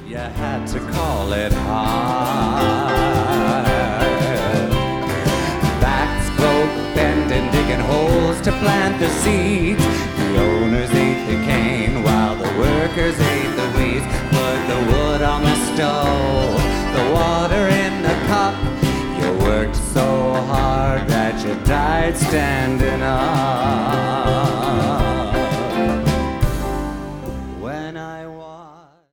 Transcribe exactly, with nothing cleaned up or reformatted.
You had to call it hard. Backs broke, bending, digging holes to plant the seeds. The owners ate the cane while the workers ate the weeds. Put the wood on the stove, the water in the cup. You worked so hard that you died standing up.